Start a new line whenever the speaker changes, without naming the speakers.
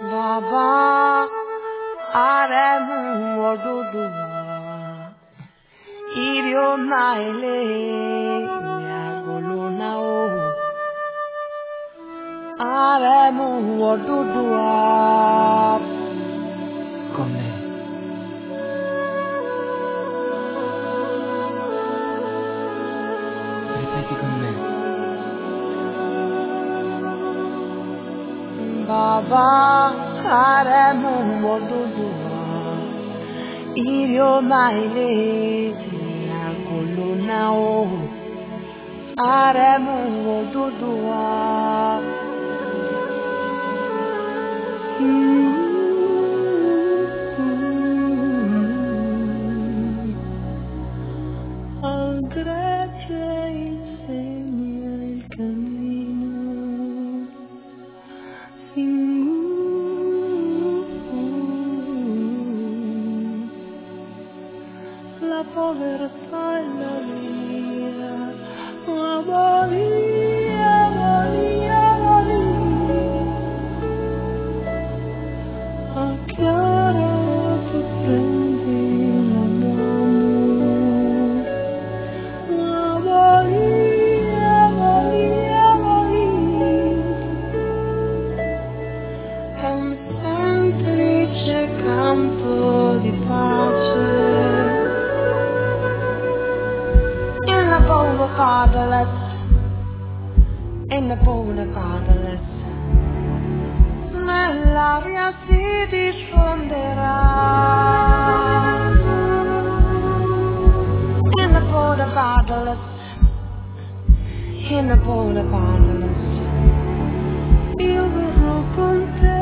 Baba aremu Oduduwa irio naile nyagolona o aremu Oduduwa come ripeti con me Baba aremu Oduduwa irio naile nyagolona o aremu Oduduwa Grazie insegna il cammino la povertà e la via Maria a chiara ti prendi la mano è un semplice campo di pace in la bolla padalezza nell'aria si diffonderà in la bolla padalezza io verrò con te